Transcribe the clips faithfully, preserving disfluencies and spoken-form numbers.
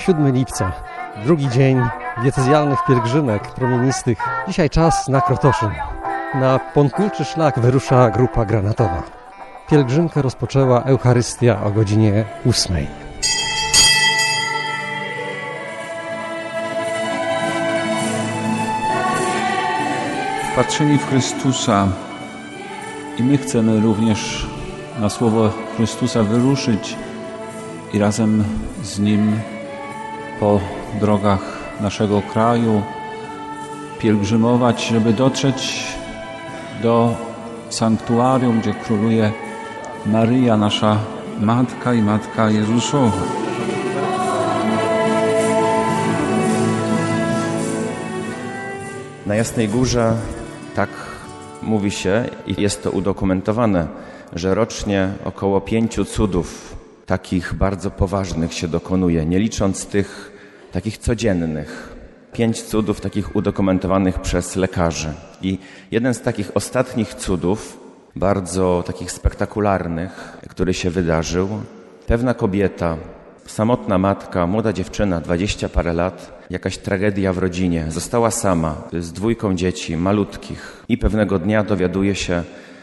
siódmego lipca, drugi dzień diecezjalnych pielgrzymek promienistych. Dzisiaj czas na Krotoszyn. Na pątniczy szlak wyrusza grupa granatowa. Pielgrzymkę rozpoczęła Eucharystia o godzinie ósmej. Wpatrzeni w Chrystusa i my chcemy również na słowo Chrystusa wyruszyć i razem z Nim po drogach naszego kraju pielgrzymować, żeby dotrzeć do sanktuarium, gdzie króluje Maryja, nasza Matka i Matka Jezusowa. Na Jasnej Górze tak mówi się i jest to udokumentowane, że rocznie około pięciu cudów takich bardzo poważnych się dokonuje, nie licząc tych takich codziennych. Pięć cudów takich udokumentowanych przez lekarzy. I jeden z takich ostatnich cudów, bardzo takich spektakularnych, który się wydarzył, pewna kobieta, samotna matka, młoda dziewczyna, dwadzieścia parę lat, jakaś tragedia w rodzinie, została sama z dwójką dzieci, malutkich i pewnego dnia dowiaduje się,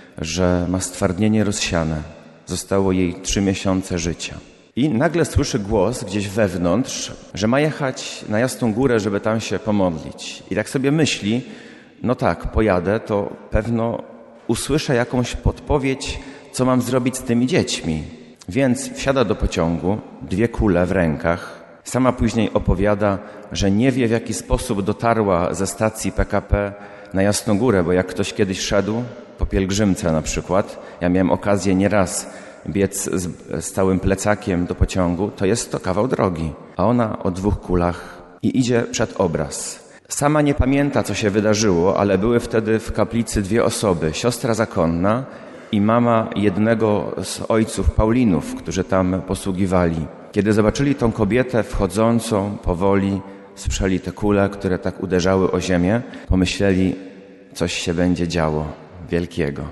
że ma stwardnienie rozsiane. Zostało jej trzy miesiące życia. I nagle słyszy głos gdzieś wewnątrz, że ma jechać na Jasną Górę, żeby tam się pomodlić. I tak sobie myśli, no tak, pojadę, to pewno usłyszę jakąś podpowiedź, co mam zrobić z tymi dziećmi. Więc wsiada do pociągu, dwie kule w rękach. Sama później opowiada, że nie wie, w jaki sposób dotarła ze stacji P K P na Jasną Górę, bo jak ktoś kiedyś szedł, po pielgrzymce na przykład, ja miałem okazję nieraz biec z stałym plecakiem do pociągu, to jest to kawał drogi. A ona o dwóch kulach i idzie przed obraz. Sama nie pamięta, co się wydarzyło, ale były wtedy w kaplicy dwie osoby, siostra zakonna i mama jednego z ojców Paulinów, którzy tam posługiwali. Kiedy zobaczyli tą kobietę wchodzącą powoli, sprzeli te kule, które tak uderzały o ziemię, pomyśleli, coś się będzie działo wielkiego.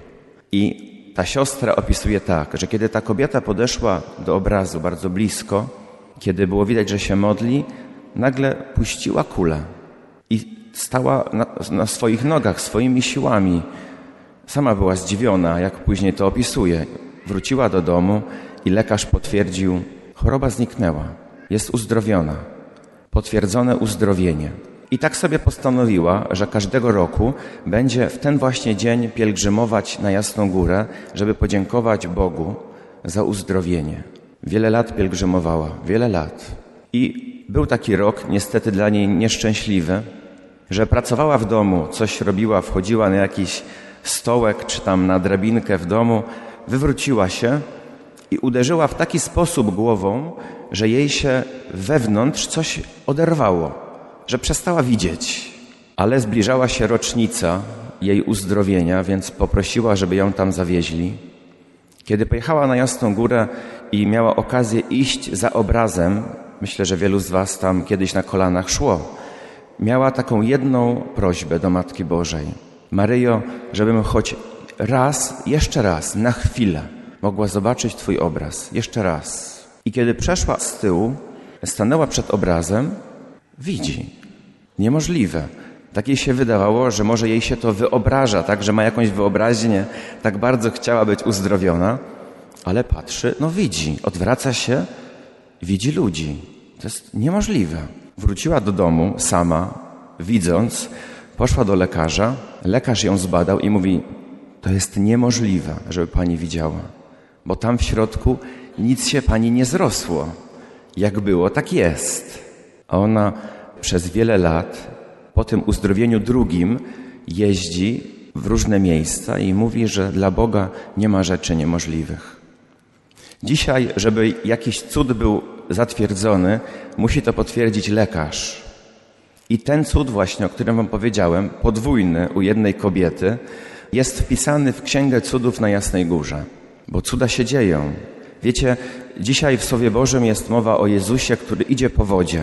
I ta siostra opisuje tak, że kiedy ta kobieta podeszła do obrazu bardzo blisko, kiedy było widać, że się modli, nagle puściła kulę i stała na, na swoich nogach, swoimi siłami. Sama była zdziwiona, jak później to opisuje. Wróciła do domu i lekarz potwierdził, choroba zniknęła, jest uzdrowiona. Potwierdzone uzdrowienie. I tak sobie postanowiła, że każdego roku będzie w ten właśnie dzień pielgrzymować na Jasną Górę, żeby podziękować Bogu za uzdrowienie. Wiele lat pielgrzymowała, wiele lat. I był taki rok, niestety dla niej nieszczęśliwy, że pracowała w domu, coś robiła, wchodziła na jakiś stołek czy tam na drabinkę w domu, wywróciła się i uderzyła w taki sposób głową, że jej się wewnątrz coś oderwało, że przestała widzieć. Ale zbliżała się rocznica jej uzdrowienia, więc poprosiła, żeby ją tam zawieźli. Kiedy pojechała na Jasną Górę i miała okazję iść za obrazem, myślę, że wielu z was tam kiedyś na kolanach szło, miała taką jedną prośbę do Matki Bożej. Maryjo, żebym choć raz, jeszcze raz, na chwilę mogła zobaczyć Twój obraz. Jeszcze raz. I kiedy przeszła z tyłu, stanęła przed obrazem, widzi. Niemożliwe. Tak jej się wydawało, że może jej się to wyobraża, tak, że ma jakąś wyobraźnię, tak bardzo chciała być uzdrowiona, ale patrzy, no widzi, odwraca się, widzi ludzi. To jest niemożliwe. Wróciła do domu sama, widząc, poszła do lekarza, lekarz ją zbadał i mówi, to jest niemożliwe, żeby pani widziała, bo tam w środku nic się pani nie zrosło. Jak było, tak jest. A ona przez wiele lat po tym uzdrowieniu drugim jeździ w różne miejsca i mówi, że dla Boga nie ma rzeczy niemożliwych. Dzisiaj, żeby jakiś cud był zatwierdzony, musi to potwierdzić lekarz. I ten cud właśnie, o którym wam powiedziałem, podwójny u jednej kobiety, jest wpisany w Księgę Cudów na Jasnej Górze. Bo cuda się dzieją. Wiecie, dzisiaj w Słowie Bożym jest mowa o Jezusie, który idzie po wodzie.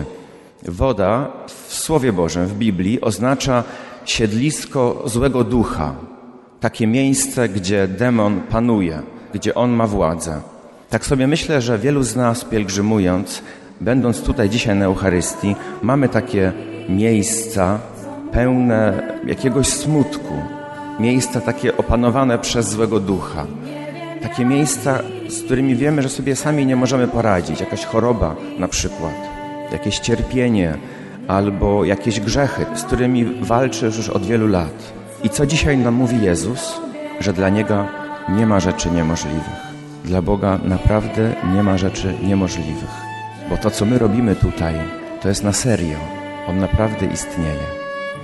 Woda w Słowie Bożym, w Biblii, oznacza siedlisko złego ducha. Takie miejsce, gdzie demon panuje, gdzie on ma władzę. Tak sobie myślę, że wielu z nas pielgrzymując będąc tutaj dzisiaj na Eucharystii, mamy takie miejsca pełne jakiegoś smutku, miejsca takie opanowane przez złego ducha. Takie miejsca, z którymi wiemy, że sobie sami nie możemy poradzić. Jakaś choroba na przykład, jakieś cierpienie albo jakieś grzechy, z którymi walczysz już od wielu lat. I co dzisiaj nam mówi Jezus? Że dla Niego nie ma rzeczy niemożliwych. Dla Boga naprawdę nie ma rzeczy niemożliwych. Bo to, co my robimy tutaj, to jest na serio. On naprawdę istnieje.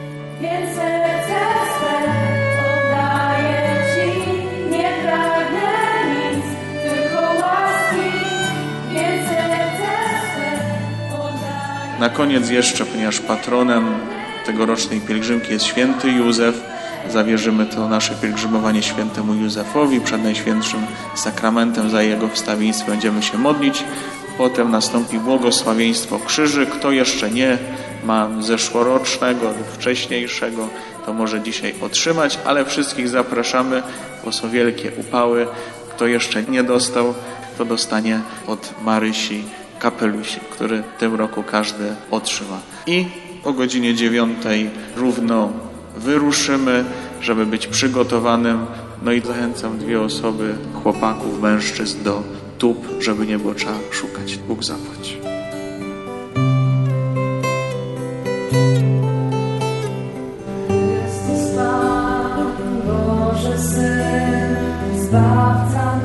Na koniec jeszcze, ponieważ patronem tegorocznej pielgrzymki jest święty Józef, zawierzymy to nasze pielgrzymowanie świętemu Józefowi. Przed Najświętszym Sakramentem za jego wstawiennictwo będziemy się modlić. Potem nastąpi błogosławieństwo krzyży. Kto jeszcze nie ma zeszłorocznego lub wcześniejszego, to może dzisiaj otrzymać, ale wszystkich zapraszamy, bo są wielkie upały. Kto jeszcze nie dostał, to dostanie od Marysi kapelusi, który w tym roku każdy otrzyma. I o godzinie dziewiątej równo wyruszymy, żeby być przygotowanym. No i zachęcam dwie osoby, chłopaków, mężczyzn do tub, żeby nie było trzeba szukać. Bóg zapłać. Chrystus Pan, Boży Syn, Zbawca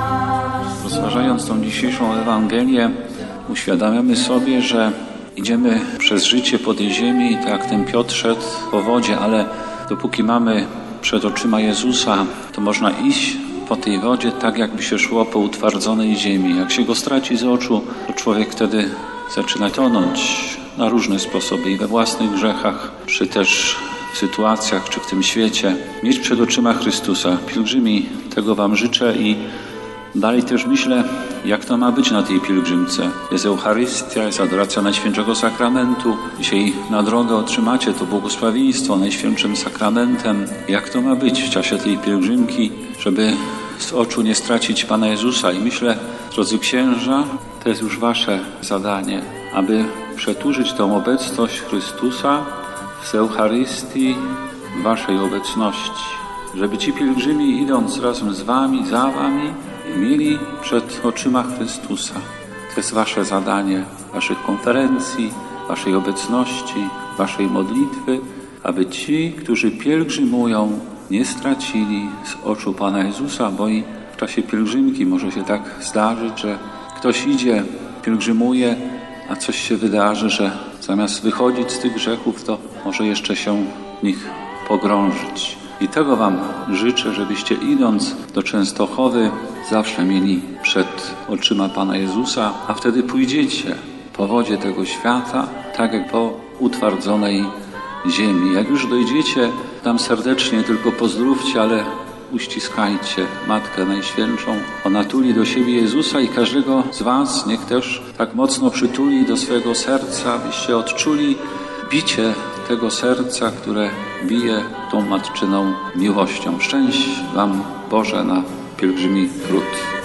nasz. Rozważając tą dzisiejszą Ewangelię, uświadamiamy sobie, że idziemy przez życie po tej ziemi, tak jak ten Piotr szedł po wodzie, ale dopóki mamy przed oczyma Jezusa, to można iść po tej wodzie tak, jakby się szło po utwardzonej ziemi. Jak się go straci z oczu, to człowiek wtedy zaczyna tonąć na różne sposoby i we własnych grzechach, czy też w sytuacjach, czy w tym świecie. Mieć przed oczyma Chrystusa. Pielgrzymi, tego wam życzę i dalej też myślę, jak to ma być na tej pielgrzymce. Jest Eucharystia, jest adoracja Najświętszego Sakramentu. Dzisiaj na drogę otrzymacie to błogosławieństwo Najświętszym Sakramentem. Jak to ma być w czasie tej pielgrzymki, żeby z oczu nie stracić Pana Jezusa? I myślę, drodzy księża, to jest już wasze zadanie, aby przetłużyć tą obecność Chrystusa z Eucharystii w waszej obecności. Żeby ci pielgrzymi, idąc razem z wami, za wami, mieli przed oczyma Chrystusa. To jest wasze zadanie, waszych konferencji, waszej obecności, waszej modlitwy, aby ci, którzy pielgrzymują, nie stracili z oczu Pana Jezusa, bo i w czasie pielgrzymki może się tak zdarzyć, że ktoś idzie, pielgrzymuje, a coś się wydarzy, że zamiast wychodzić z tych grzechów, to może jeszcze się w nich pogrążyć. I tego wam życzę, żebyście idąc do Częstochowy zawsze mieli przed oczyma Pana Jezusa, a wtedy pójdziecie po wodzie tego świata, tak jak po utwardzonej ziemi. Jak już dojdziecie tam serdecznie, tylko pozdrówcie, ale uściskajcie Matkę Najświętszą. Ona tuli do siebie Jezusa i każdego z was niech też tak mocno przytuli do swojego serca, abyście odczuli bicie tego serca, które bije tą matczyną miłością. Szczęść wam Boże na pielgrzymi ród.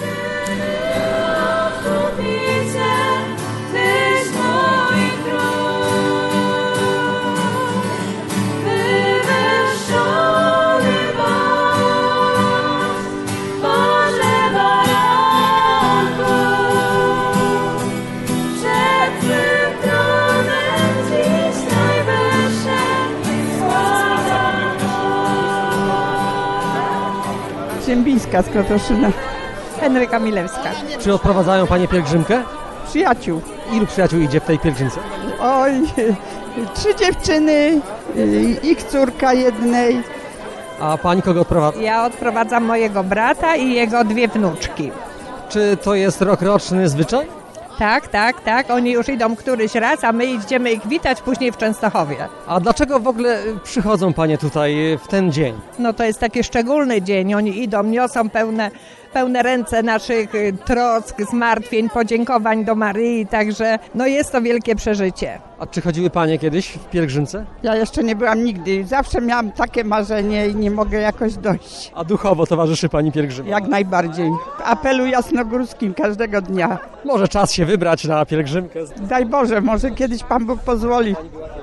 Ziembińska z Krotoszyna. Henryka Milewska. Czy odprowadzają panie pielgrzymkę? Przyjaciół. Ilu przyjaciół idzie w tej pielgrzymce? Oj, trzy dziewczyny, ich córka jednej. A pani kogo odprowadza? Ja odprowadzam mojego brata i jego dwie wnuczki. Czy to jest rokroczny zwyczaj? Tak, tak, tak. Oni już idą któryś raz, a my idziemy ich witać później w Częstochowie. A dlaczego w ogóle przychodzą panie tutaj w ten dzień? No to jest taki szczególny dzień. Oni idą, niosą pełne pełne ręce naszych y, trosk, zmartwień, podziękowań do Maryi, także no jest to wielkie przeżycie. A czy chodziły panie kiedyś w pielgrzymce? Ja jeszcze nie byłam nigdy. Zawsze miałam takie marzenie i nie mogę jakoś dojść. A duchowo towarzyszy pani pielgrzymce? Jak najbardziej. Apelu jasnogórskim każdego dnia. Może czas się wybrać na pielgrzymkę. Daj Boże, może kiedyś Pan Bóg pozwoli.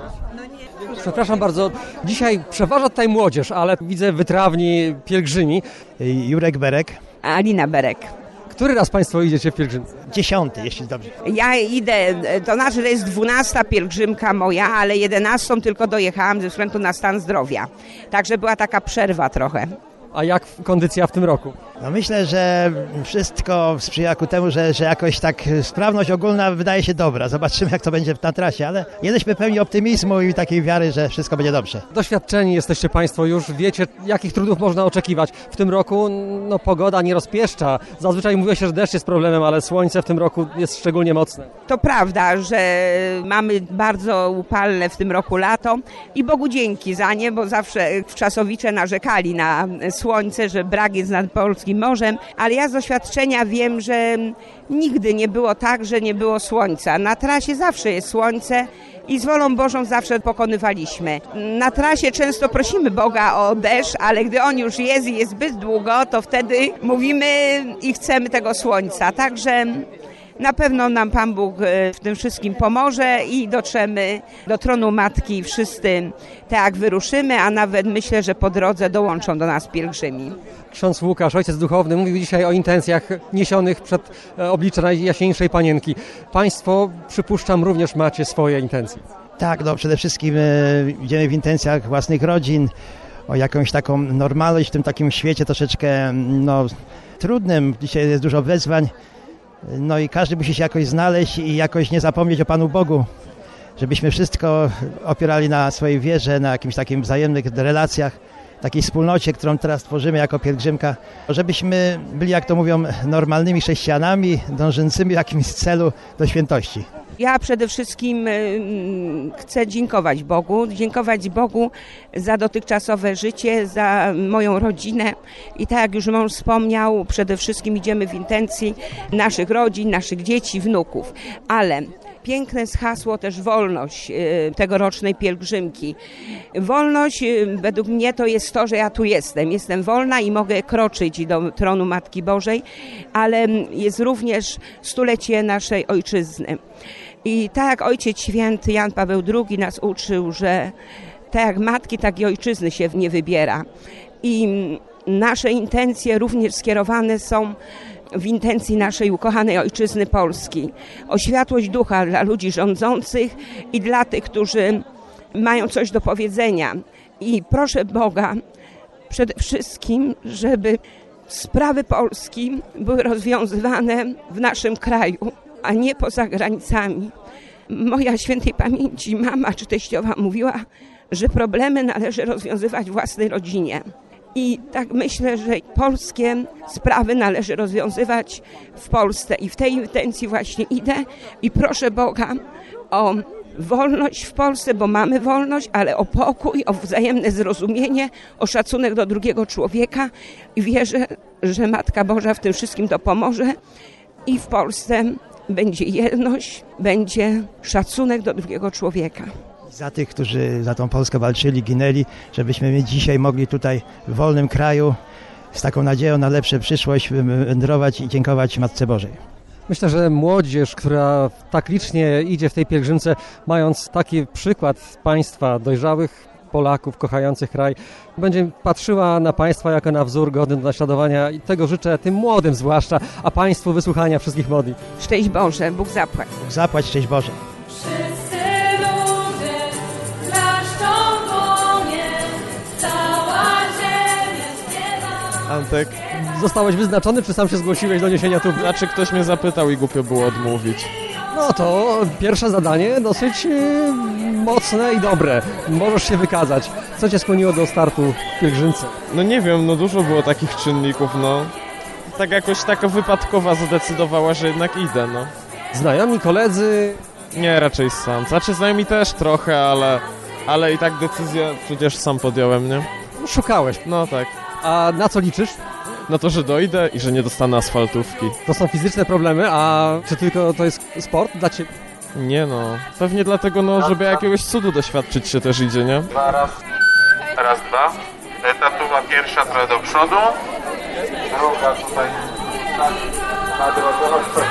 Przepraszam bardzo, dzisiaj przeważa tutaj młodzież, ale widzę wytrawni pielgrzymi. Jurek Berek. Alina Berek. Który raz państwo idziecie w pielgrzymce? Dziesiąty, jeśli dobrze. Ja idę, to znaczy to jest dwunasta pielgrzymka moja, ale jedenastą tylko dojechałam ze względu na stan zdrowia. Także była taka przerwa trochę. A jak kondycja w tym roku? No myślę, że wszystko sprzyja ku temu, że, że jakoś tak sprawność ogólna wydaje się dobra. Zobaczymy, jak to będzie na trasie, ale jesteśmy pełni optymizmu i takiej wiary, że wszystko będzie dobrze. Doświadczeni jesteście państwo już, wiecie, jakich trudów można oczekiwać. W tym roku no, pogoda nie rozpieszcza. Zazwyczaj mówiło się, że deszcz jest problemem, ale słońce w tym roku jest szczególnie mocne. To prawda, że mamy bardzo upalne w tym roku lato i Bogu dzięki za nie, bo zawsze wczasowicze narzekali na słońce, że brak jest nad polskim morzem, ale ja z doświadczenia wiem, że nigdy nie było tak, że nie było słońca. Na trasie zawsze jest słońce i z wolą Bożą zawsze pokonywaliśmy. Na trasie często prosimy Boga o deszcz, ale gdy on już jest i jest zbyt długo, to wtedy mówimy i chcemy tego słońca. Także na pewno nam Pan Bóg w tym wszystkim pomoże i dotrzemy do tronu Matki wszyscy tak jak wyruszymy, a nawet myślę, że po drodze dołączą do nas pielgrzymi. Ksiądz Łukasz, ojciec duchowny, mówił dzisiaj o intencjach niesionych przed oblicze Najjaśniejszej Panienki. Państwo, przypuszczam, również macie swoje intencje. Tak, no przede wszystkim e, idziemy w intencjach własnych rodzin, o jakąś taką normalność w tym takim świecie troszeczkę no, trudnym. Dzisiaj jest dużo wyzwań. No i każdy musi się jakoś znaleźć i jakoś nie zapomnieć o Panu Bogu, żebyśmy wszystko opierali na swojej wierze, na jakimś takim wzajemnych relacjach, takiej wspólnocie, którą teraz tworzymy jako pielgrzymka, żebyśmy byli, jak to mówią, normalnymi chrześcijanami, dążącymi w jakimś celu do świętości. Ja przede wszystkim chcę dziękować Bogu, dziękować Bogu za dotychczasowe życie, za moją rodzinę i tak jak już mąż wspomniał, przede wszystkim idziemy w intencji naszych rodzin, naszych dzieci, wnuków, ale piękne jest hasło też wolność tegorocznej pielgrzymki. Wolność według mnie to jest to, że ja tu jestem. Jestem wolna i mogę kroczyć do tronu Matki Bożej, ale jest również stulecie naszej ojczyzny. I tak jak Ojciec Święty Jan Paweł drugi nas uczył, że tak jak matki, tak i ojczyzny się nie wybiera. I nasze intencje również skierowane są w intencji naszej ukochanej ojczyzny Polski. O światłość ducha dla ludzi rządzących i dla tych, którzy mają coś do powiedzenia. I proszę Boga przede wszystkim, żeby sprawy Polski były rozwiązywane w naszym kraju, a nie poza granicami. Moja świętej pamięci mama czy teściowa mówiła, że problemy należy rozwiązywać w własnej rodzinie. I tak myślę, że polskie sprawy należy rozwiązywać w Polsce i w tej intencji właśnie idę i proszę Boga o wolność w Polsce, bo mamy wolność, ale o pokój, o wzajemne zrozumienie, o szacunek do drugiego człowieka i wierzę, że Matka Boża w tym wszystkim to pomoże i w Polsce będzie jedność, będzie szacunek do drugiego człowieka. Za tych, którzy za tą Polskę walczyli, ginęli, żebyśmy my dzisiaj mogli tutaj w wolnym kraju z taką nadzieją na lepszą przyszłość wędrować i dziękować Matce Bożej. Myślę, że młodzież, która tak licznie idzie w tej pielgrzymce, mając taki przykład państwa dojrzałych Polaków kochających kraj, będzie patrzyła na państwa jako na wzór godny do naśladowania i tego życzę tym młodym zwłaszcza, a państwu wysłuchania wszystkich modlitw. Szczęść Boże, Bóg zapłać. Bóg zapłać, szczęść Boże. Antek. Zostałeś wyznaczony, czy sam się zgłosiłeś do niesienia tu? Znaczy ktoś mnie zapytał i głupio było odmówić. No to pierwsze zadanie dosyć yy, mocne i dobre. Możesz się wykazać. Co cię skłoniło do startu w pielgrzymce? No nie wiem, no dużo było takich czynników, no. Tak jakoś taka wypadkowa zadecydowała, że jednak idę, no. Znajomi, koledzy? Nie, raczej sam. Znaczy znajomi też trochę, ale, ale i tak decyzję przecież sam podjąłem, nie? Szukałeś. No tak. A na co liczysz? na to, że dojdę i że nie dostanę asfaltówki. To są fizyczne problemy, a czy tylko to jest sport dla Ciebie? Nie no, pewnie dlatego, no, żeby jakiegoś cudu doświadczyć się też idzie, nie? Dwa, raz, raz, dwa. Tatuwa pierwsza trochę do przodu, druga tutaj na drodze.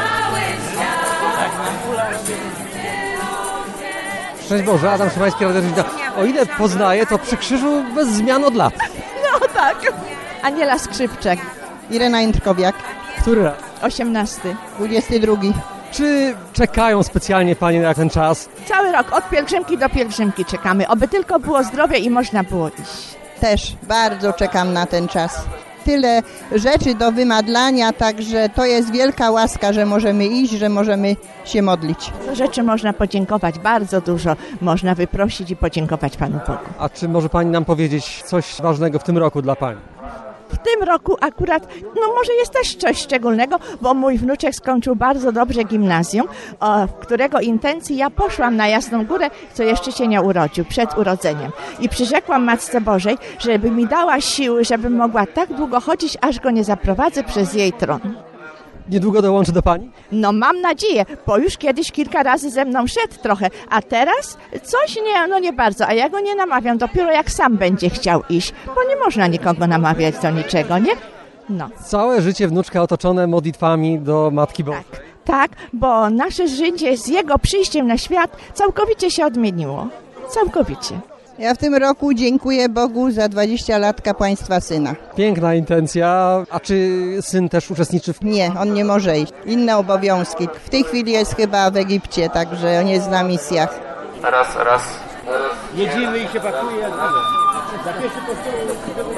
Szczęść Boże, Adam Szymański, Radio Życia. O ile poznaję, to przy krzyżu bez zmian od lat. No tak. Aniela Skrzypczak. Irena Jędrkowiak. Który raz? osiemnasty. dwudziesty drugi. Czy czekają specjalnie Panie na ten czas? Cały rok, od pielgrzymki do pielgrzymki czekamy. Oby tylko było zdrowie i można było iść. Też bardzo czekam na ten czas. Tyle rzeczy do wymadlania, także to jest wielka łaska, że możemy iść, że możemy się modlić. Za rzeczy można podziękować, bardzo dużo można wyprosić i podziękować Panu Bogu. A czy może Pani nam powiedzieć coś ważnego w tym roku dla Pani? W tym roku akurat, no może jest też coś szczególnego, bo mój wnuczek skończył bardzo dobrze gimnazjum, o, w którego intencji ja poszłam na Jasną Górę, co jeszcze się nie urodził, przed urodzeniem. I przyrzekłam Matce Bożej, żeby mi dała siły, żebym mogła tak długo chodzić, aż go nie zaprowadzę przez jej tron. Niedługo dołączy do Pani? No mam nadzieję, bo już kiedyś kilka razy ze mną szedł trochę, a teraz coś nie, no nie bardzo, a ja go nie namawiam, dopiero jak sam będzie chciał iść, bo nie można nikogo namawiać do niczego, nie? No. Całe życie wnuczka otoczone modlitwami do Matki Bożej. Tak, tak, bo nasze życie z jego przyjściem na świat całkowicie się odmieniło, całkowicie. Ja w tym roku dziękuję Bogu za dwadzieścia lat kapłaństwa syna. Piękna intencja. A czy syn też uczestniczy w... Nie, on nie może iść. Inne obowiązki. W tej chwili jest chyba w Egipcie, także on jest na misjach. Raz, raz. Jedziemy i się pakuje. Za pierwszy postuł.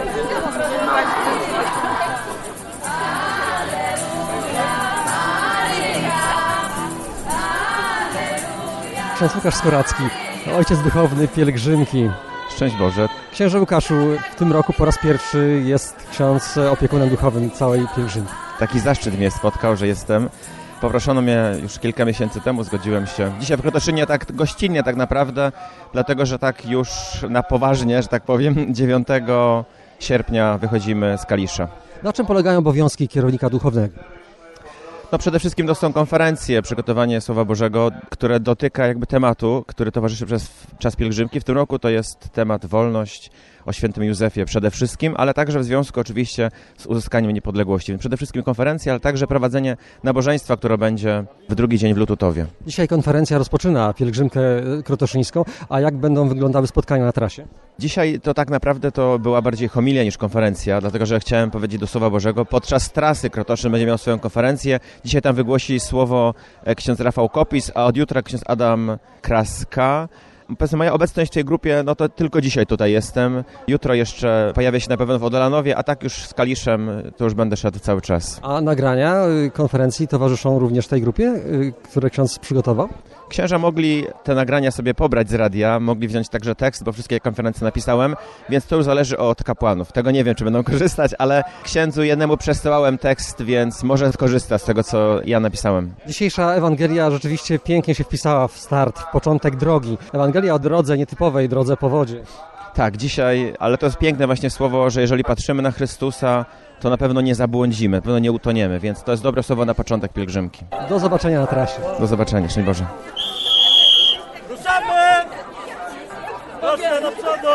Ksiądz Łukasz Skoracki, ojciec duchowny pielgrzymki. Szczęść Boże. Księże Łukaszu, w tym roku po raz pierwszy jest ksiądz opiekunem duchowym całej pielgrzymki. Taki zaszczyt mnie spotkał, że jestem. Poproszono mnie już kilka miesięcy temu, zgodziłem się. Dzisiaj w Krotoszynie tak gościnnie tak naprawdę, dlatego że tak już na poważnie, że tak powiem, dziewiątego sierpnia wychodzimy z Kalisza. Na czym polegają obowiązki kierownika duchownego? No przede wszystkim to są konferencje, przygotowanie Słowa Bożego, które dotyka jakby tematu, który towarzyszy przez czas pielgrzymki. W tym roku to jest temat wolność, o świętym Józefie przede wszystkim, ale także w związku oczywiście z uzyskaniem niepodległości. Przede wszystkim konferencje, ale także prowadzenie nabożeństwa, które będzie w drugi dzień w Lututowie. Dzisiaj konferencja rozpoczyna pielgrzymkę krotoszyńską, a jak będą wyglądały spotkania na trasie? Dzisiaj to tak naprawdę to była bardziej homilia niż konferencja, dlatego że chciałem powiedzieć do Słowa Bożego. Podczas trasy Krotoszyn będzie miał swoją konferencję. Dzisiaj tam wygłosi słowo ksiądz Rafał Kopis, a od jutra ksiądz Adam Kraska. Powiedzmy, moja obecność w tej grupie, no to tylko dzisiaj tutaj jestem. Jutro jeszcze pojawię się na pewno w Odolanowie, a tak już z Kaliszem to już będę szedł cały czas. A nagrania konferencji towarzyszą również tej grupie, które ksiądz przygotował? Księża mogli te nagrania sobie pobrać z radia, mogli wziąć także tekst, bo wszystkie konferencje napisałem, więc to już zależy od kapłanów. Tego nie wiem, czy będą korzystać, ale księdzu jednemu przesyłałem tekst, więc może skorzysta z tego, co ja napisałem. Dzisiejsza Ewangelia rzeczywiście pięknie się wpisała w start, w początek drogi. Ewangelia o drodze, nietypowej drodze po wodzie. Tak, dzisiaj, ale to jest piękne właśnie słowo, że jeżeli patrzymy na Chrystusa, to na pewno nie zabłądzimy, na pewno nie utoniemy, więc to jest dobre słowo na początek pielgrzymki. Do zobaczenia na trasie. Do zobaczenia, szczęść Boże. Ruszamy! Proszę do przodu!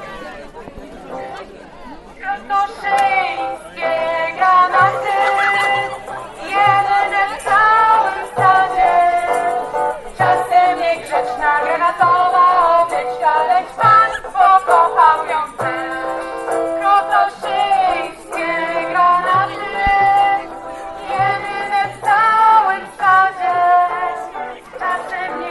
Krotoszyńskie granaty, jedyne w całym stadzie. Czasem niegrzeczna granatowa owieczka, lecz Pan pokochał ją też. Krotoszyńskie granaty, jedyne w całym stadzie. Czasem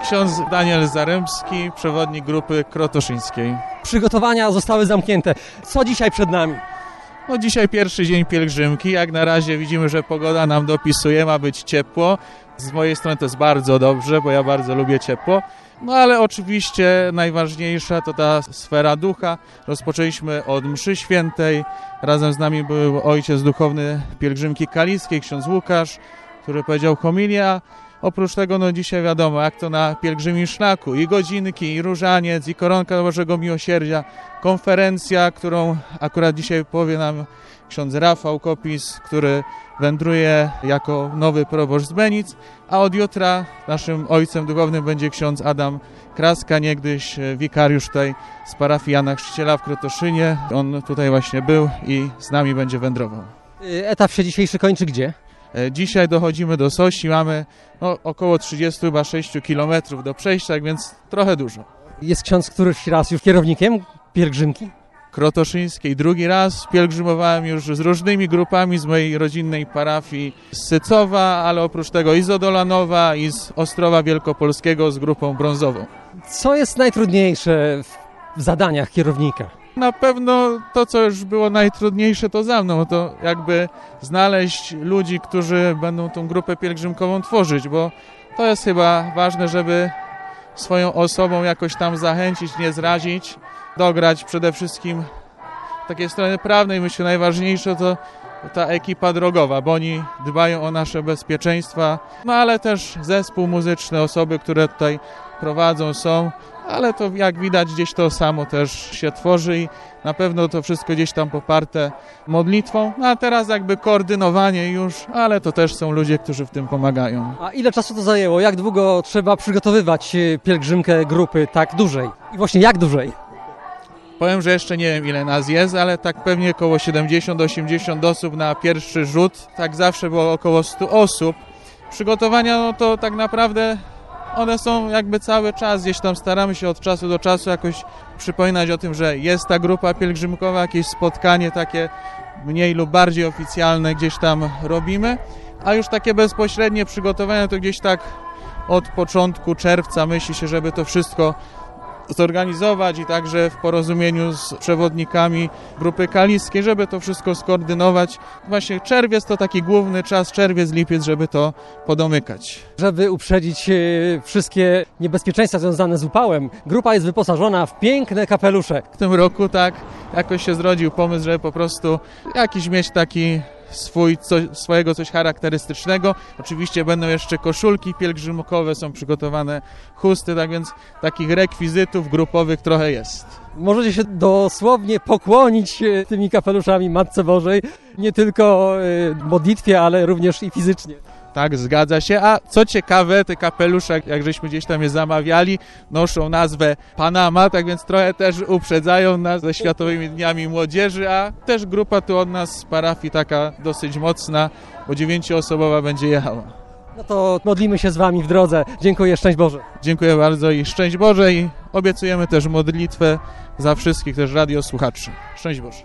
ksiądz Daniel Zarębski, przewodnik grupy krotoszyńskiej. Przygotowania zostały zamknięte. Co dzisiaj przed nami? No dzisiaj pierwszy dzień pielgrzymki. Jak na razie widzimy, że pogoda nam dopisuje, ma być ciepło. Z mojej strony to jest bardzo dobrze, bo ja bardzo lubię ciepło. No ale oczywiście najważniejsza to ta sfera ducha. Rozpoczęliśmy od mszy świętej. Razem z nami był ojciec duchowny pielgrzymki kaliskiej, ksiądz Łukasz, który powiedział homilię. Oprócz tego, no dzisiaj wiadomo, jak to na pielgrzymim szlaku, i godzinki, i różaniec, i koronka Bożego Miłosierdzia, konferencja, którą akurat dzisiaj powie nam ksiądz Rafał Kopis, który wędruje jako nowy proboszcz z Benic, a od jutra naszym ojcem duchownym będzie ksiądz Adam Kraska, niegdyś wikariusz tutaj z parafii Jana Chrzciciela w Krotoszynie. On tutaj właśnie był i z nami będzie wędrował. Etap się dzisiejszy kończy gdzie? Dzisiaj dochodzimy do Sosi, mamy no, około trzydzieści sześć kilometrów do przejścia, tak więc trochę dużo. Jest ksiądz któryś raz już kierownikiem pielgrzymki? Krotoszyńskiej. Drugi raz pielgrzymowałem już z różnymi grupami z mojej rodzinnej parafii z Sycowa, ale oprócz tego i z Odolanowa, i z Ostrowa Wielkopolskiego z grupą brązową. Co jest najtrudniejsze w zadaniach kierownika? Na pewno to, co już było najtrudniejsze, to za mną, to jakby znaleźć ludzi, którzy będą tą grupę pielgrzymkową tworzyć, bo to jest chyba ważne, żeby swoją osobą jakoś tam zachęcić, nie zrazić, dograć przede wszystkim takiej strony prawnej. Myślę, najważniejsze to ta ekipa drogowa, bo oni dbają o nasze bezpieczeństwa, no ale też zespół muzyczny, osoby, które tutaj prowadzą, są, ale to jak widać gdzieś to samo też się tworzy i na pewno to wszystko gdzieś tam poparte modlitwą, no a teraz jakby koordynowanie już, ale to też są ludzie, którzy w tym pomagają. A ile czasu to zajęło? Jak długo trzeba przygotowywać pielgrzymkę grupy tak dużej? I właśnie jak dużej? Powiem, że jeszcze nie wiem ile nas jest, ale tak pewnie około siedemdziesiąt osiemdziesiąt osób na pierwszy rzut, tak zawsze było około stu osób. Przygotowania no to tak naprawdę one są jakby cały czas, gdzieś tam staramy się od czasu do czasu jakoś przypominać o tym, że jest ta grupa pielgrzymkowa, jakieś spotkanie takie mniej lub bardziej oficjalne gdzieś tam robimy, a już takie bezpośrednie przygotowania to gdzieś tak od początku czerwca myśli się, żeby to wszystko zorganizować i także w porozumieniu z przewodnikami grupy kaliskiej, żeby to wszystko skoordynować. Właśnie czerwiec to taki główny czas, czerwiec, lipiec, żeby to podomykać. Żeby uprzedzić wszystkie niebezpieczeństwa związane z upałem, grupa jest wyposażona w piękne kapelusze. W tym roku tak jakoś się zrodził pomysł, żeby po prostu jakiś mieć taki swój, coś, swojego coś charakterystycznego. Oczywiście będą jeszcze koszulki pielgrzymkowe, są przygotowane chusty, tak więc takich rekwizytów grupowych trochę jest. Możecie się dosłownie pokłonić tymi kapeluszami Matce Bożej, nie tylko modlitwie, ale również i fizycznie. Tak, zgadza się. A co ciekawe, te kapelusze, jak żeśmy gdzieś tam je zamawiali, noszą nazwę Panama, tak więc trochę też uprzedzają nas ze Światowymi Dniami Młodzieży, a też grupa tu od nas z parafii taka dosyć mocna, bo dziewięcioosobowa będzie jechała. No to modlimy się z Wami w drodze. Dziękuję, szczęść Boże. Dziękuję bardzo i szczęść Boże i obiecujemy też modlitwę za wszystkich też radiosłuchaczy. Szczęść Boże.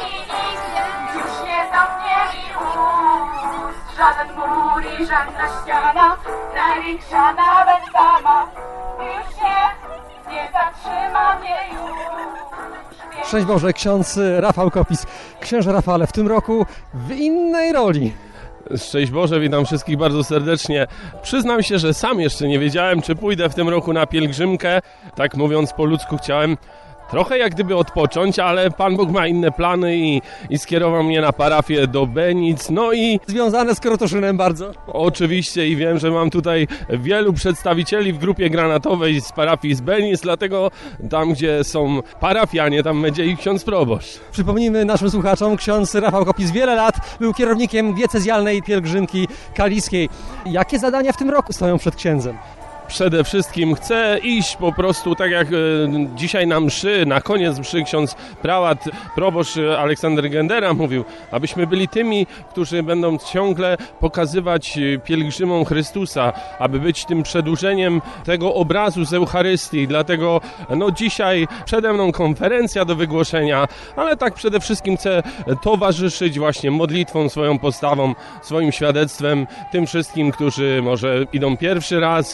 Już nie zamkniesz ust, żaden mur i żadna ściana, największa nawet sama, już nie, nie zatrzyma mnie już. Szczęść Boże, ksiądz Rafał Kopis. Księże Rafale, w tym roku w innej roli. Szczęść Boże, witam wszystkich bardzo serdecznie. Przyznam się, że sam jeszcze nie wiedziałem, czy pójdę w tym roku na pielgrzymkę. Tak mówiąc po ludzku, chciałem trochę jak gdyby odpocząć, ale Pan Bóg ma inne plany i, i skierował mnie na parafię do Benic, no i... Związane z Krotoszynem bardzo. Oczywiście i wiem, że mam tutaj wielu przedstawicieli w grupie granatowej z parafii z Benic, dlatego tam, gdzie są parafianie, tam będzie ich ksiądz proboszcz. Przypomnijmy naszym słuchaczom, ksiądz Rafał Kopis wiele lat był kierownikiem diecezjalnej pielgrzymki kaliskiej. Jakie zadania w tym roku stoją przed księdzem? Przede wszystkim chcę iść po prostu, tak jak e, dzisiaj na mszy, na koniec mszy ksiądz prałat, proboszcz Aleksander Gendera mówił, abyśmy byli tymi, którzy będą ciągle pokazywać pielgrzymom Chrystusa, aby być tym przedłużeniem tego obrazu z Eucharystii. Dlatego no dzisiaj przede mną konferencja do wygłoszenia, ale tak przede wszystkim chcę towarzyszyć właśnie modlitwą, swoją postawą, swoim świadectwem tym wszystkim, którzy może idą pierwszy raz, a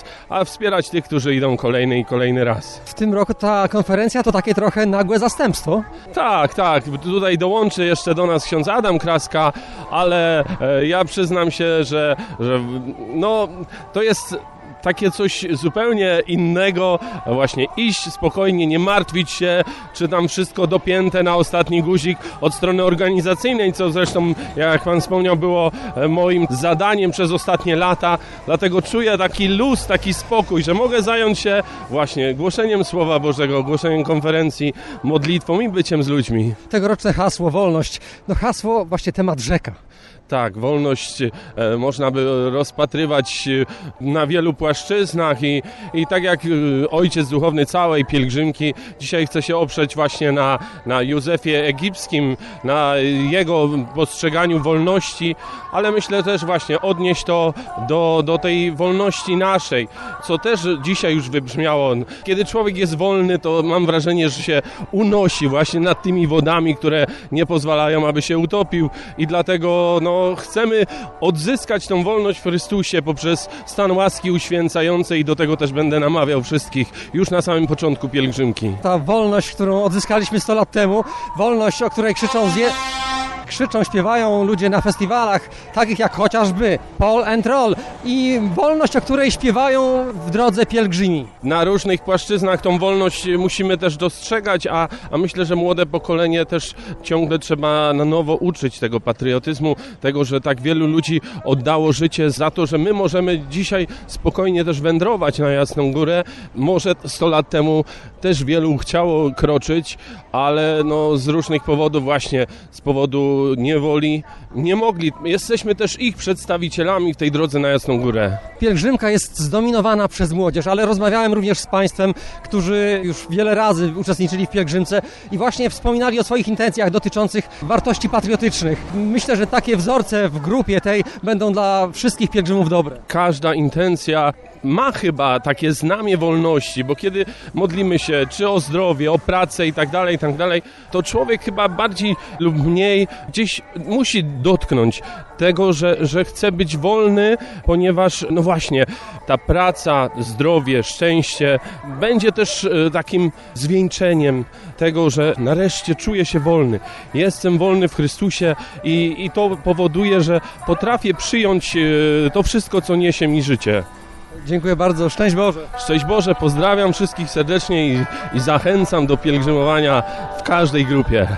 wspierać tych, którzy idą kolejny i kolejny raz. W tym roku ta konferencja to takie trochę nagłe zastępstwo. Tak, tak. Tutaj dołączy jeszcze do nas ksiądz Adam Kraska, ale e, ja przyznam się, że, że no, to jest takie coś zupełnie innego, właśnie iść spokojnie, nie martwić się, czy tam wszystko dopięte na ostatni guzik od strony organizacyjnej, co zresztą, jak pan wspomniał, było moim zadaniem przez ostatnie lata, dlatego czuję taki luz, taki spokój, że mogę zająć się właśnie głoszeniem Słowa Bożego, głoszeniem konferencji, modlitwą i byciem z ludźmi. Tegoroczne hasło wolność, no hasło właśnie temat rzeka. Tak, wolność e, można by rozpatrywać na wielu płaszczyznach i, i tak jak ojciec duchowny całej pielgrzymki dzisiaj chce się oprzeć właśnie na, na Józefie Egipskim, na jego postrzeganiu wolności, ale myślę też właśnie odnieść to do, do tej wolności naszej, co też dzisiaj już wybrzmiało. Kiedy człowiek jest wolny, to mam wrażenie, że się unosi właśnie nad tymi wodami, które nie pozwalają, aby się utopił i dlatego no, chcemy odzyskać tą wolność w Chrystusie poprzez stan łaski uświęcającej i do tego też będę namawiał wszystkich już na samym początku pielgrzymki. Ta wolność, którą odzyskaliśmy sto lat temu, wolność, o której krzyczą zje... krzyczą, śpiewają ludzie na festiwalach, takich jak chociażby Paul and Roll i wolność, o której śpiewają w drodze pielgrzymi. Na różnych płaszczyznach tą wolność musimy też dostrzegać, a, a myślę, że młode pokolenie też ciągle trzeba na nowo uczyć tego patriotyzmu, tego, że tak wielu ludzi oddało życie za to, że my możemy dzisiaj spokojnie też wędrować na Jasną Górę. Może sto lat temu też wielu chciało kroczyć, ale no z różnych powodów właśnie, z powodu niewoli nie mogli. Jesteśmy też ich przedstawicielami w tej drodze na Jasną Górę. Pielgrzymka jest zdominowana przez młodzież, ale rozmawiałem również z państwem, którzy już wiele razy uczestniczyli w pielgrzymce i właśnie wspominali o swoich intencjach dotyczących wartości patriotycznych. Myślę, że takie wzorce w grupie tej będą dla wszystkich pielgrzymów dobre. Każda intencja ma chyba takie znamie wolności, bo kiedy modlimy się czy o zdrowie, o pracę i tak dalej, i tak dalej, to człowiek chyba bardziej lub mniej gdzieś musi dotknąć tego, że, że chce być wolny, ponieważ no właśnie ta praca, zdrowie, szczęście będzie też takim zwieńczeniem tego, że nareszcie czuję się wolny. Jestem wolny w Chrystusie i, i to powoduje, że potrafię przyjąć to wszystko, co niesie mi życie. Dziękuję bardzo. Szczęść Boże. Szczęść Boże. Pozdrawiam wszystkich serdecznie i, i zachęcam do pielgrzymowania w każdej grupie.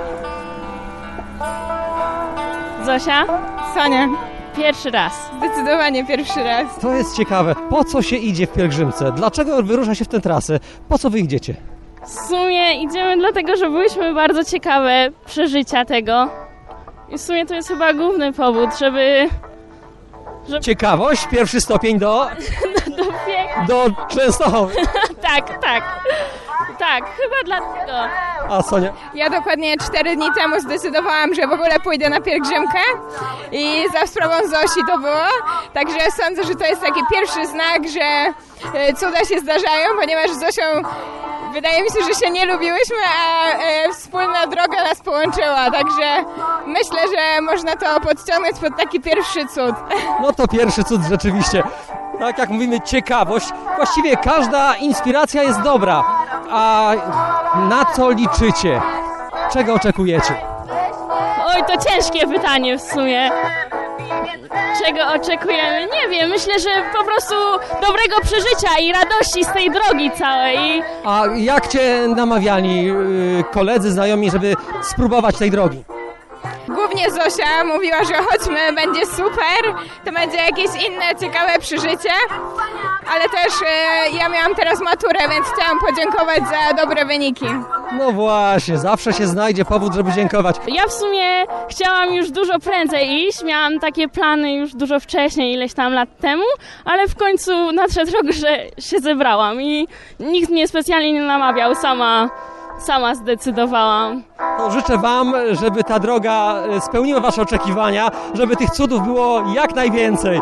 Zosia? Sonia. Pierwszy raz. Zdecydowanie pierwszy raz. To jest ciekawe. Po co się idzie w pielgrzymce? Dlaczego wyrusza się w tę trasę? Po co wy idziecie? W sumie idziemy dlatego, że byliśmy bardzo ciekawe przeżycia tego. I w sumie to jest chyba główny powód, żeby... żeby... Ciekawość? Pierwszy stopień do... do, pie... do Częstochowy. tak, tak. Tak, chyba dlatego. A Sonia? Ja dokładnie cztery dni temu zdecydowałam, że w ogóle pójdę na pielgrzymkę i za sprawą Zosi to było. Także sądzę, że to jest taki pierwszy znak, że cuda się zdarzają, ponieważ z Zosią wydaje mi się, że się nie lubiłyśmy, a e, wspólna droga nas połączyła. Także myślę, że można to podciągnąć pod taki pierwszy cud. No to pierwszy cud rzeczywiście. Tak jak mówimy, ciekawość. Właściwie każda inspiracja jest dobra. A na co liczycie? Czego oczekujecie? Oj, to ciężkie pytanie w sumie. Czego oczekujemy? Nie wiem, myślę, że po prostu dobrego przeżycia i radości z tej drogi całej. A jak cię namawiali koledzy, znajomi, żeby spróbować tej drogi? Głównie Zosia mówiła, że chodźmy, będzie super, to będzie jakieś inne ciekawe przeżycie, ale też e, ja miałam teraz maturę, więc chciałam podziękować za dobre wyniki. No właśnie, zawsze się znajdzie powód, żeby dziękować. Ja w sumie chciałam już dużo prędzej iść, miałam takie plany już dużo wcześniej, ileś tam lat temu, ale w końcu nadszedł rok, że się zebrałam i nikt mnie specjalnie nie namawiał, sama... Sama zdecydowałam. To życzę wam, żeby ta droga spełniła wasze oczekiwania, żeby tych cudów było jak najwięcej.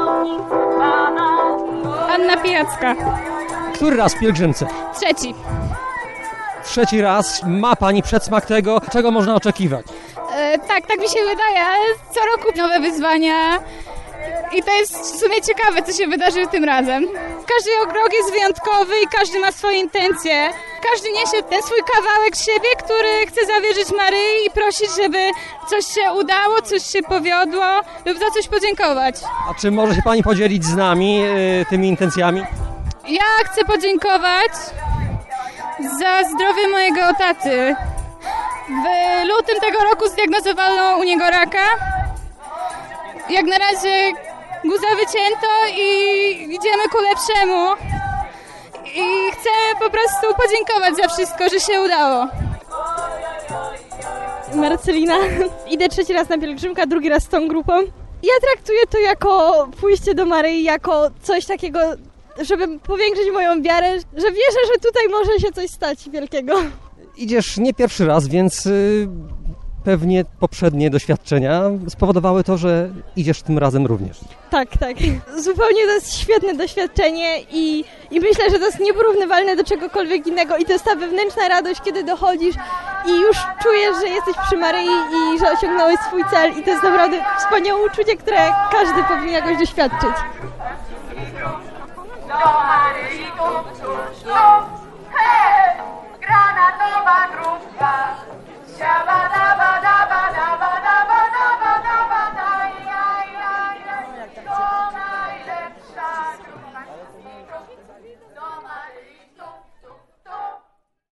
Anna Pijacka. Który raz w pielgrzymce? Trzeci. Trzeci raz. Ma pani przedsmak tego, czego można oczekiwać? E, tak, tak mi się wydaje, ale co roku nowe wyzwania. I to jest w sumie ciekawe, co się wydarzy tym razem. Każdy rok jest wyjątkowy i każdy ma swoje intencje. Każdy niesie ten swój kawałek siebie, który chce zawierzyć Maryi i prosić, żeby coś się udało, coś się powiodło lub za coś podziękować. A czy może się Pani podzielić z nami y, tymi intencjami? Ja chcę podziękować za zdrowie mojego taty. W lutym tego roku zdiagnozowano u niego raka. Jak na razie guza wycięto i idziemy ku lepszemu. I chcę po prostu podziękować za wszystko, że się udało. Marcelina. Idę trzeci raz na pielgrzymkę, drugi raz z tą grupą. Ja traktuję to jako pójście do Maryi, jako coś takiego, żeby powiększyć moją wiarę, że wierzę, że tutaj może się coś stać wielkiego. Idziesz nie pierwszy raz, więc y, pewnie poprzednie doświadczenia spowodowały to, że idziesz tym razem również. Tak, tak. Zupełnie to jest świetne doświadczenie i, i myślę, że to jest nieporównywalne do czegokolwiek innego i to jest ta wewnętrzna radość, kiedy dochodzisz i już czujesz, że jesteś przy Maryi i że osiągnąłeś swój cel i to jest naprawdę wspaniałe uczucie, które każdy powinien jakoś doświadczyć. Do Maryi,